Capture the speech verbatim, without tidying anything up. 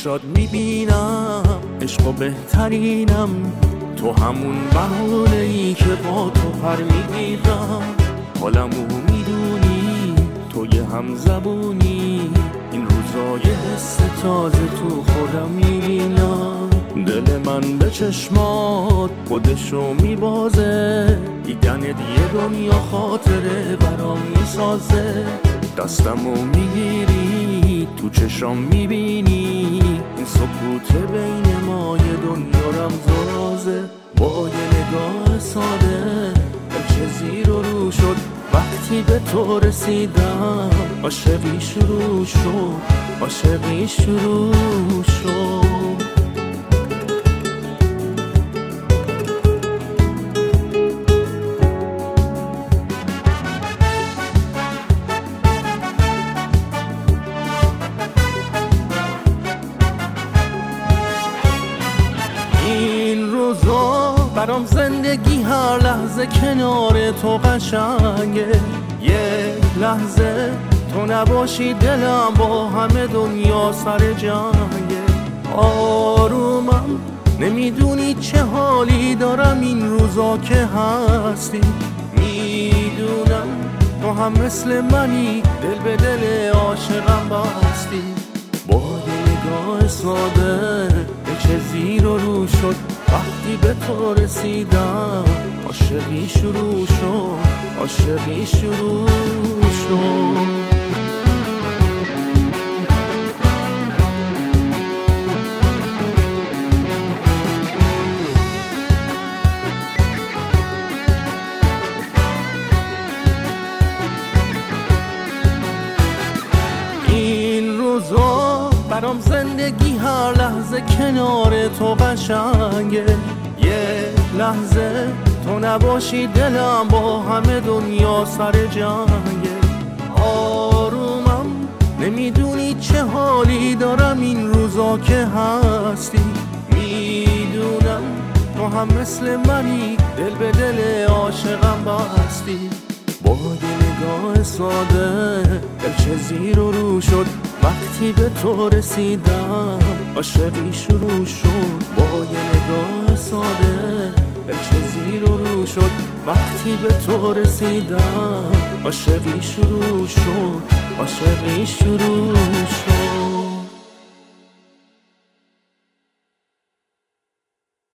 چشات میبینم عشق و بهترینم، تو همون بهانه‌ای که با تو پر میگیرم. حالمو میدونی تو یه هم زبونی، این روزای حس تازه تو خودم میبینم. دل من به چشمات خودشو میبازه، دیدنت یه دنیا خاطره برام میسازه. دستمو میگیری تو چشام میبینی، این سکوت بین ما یه دنیا رمزرازه. با یه نگاه ساده چه زیر و رو شد، وقتی به تو رسیدم عاشقی شروع شد، عاشقی شروع شد. این روزا برام زندگی هر لحظه کنار تو قشنگه، یه لحظه تو نباشی دلم با همه دنیا سر جنگه. آرومم نمیدونی چه حالی دارم این روزا که هستی، میدونم تو هم مثل منی دل به دل عاشقم بستی. با یه نگاه ساده چه زیر و رو شد، وقتی به تو رسیدم عاشقی شروع شد، عاشقی شروع شد. این روزا برام زندگی هر لحظه کنار تو قشنگه، یه لحظه تو نباشی دلم با همه دنیا سر جنگه. آرومم نمیدونی چه حالی دارم این روزا که هستی، میدونم تو هم مثل منی دل به دل عاشقم بستی. با یه نگاه ساده دل چه زیر و رو شد، وقتی به تو رسیدم عاشقی شروع شد. با یه نگاه ساده دل چه زیر و رو شد، وقتی به تو رسیدم عاشقی شروع شد، عاشقی شروع شد.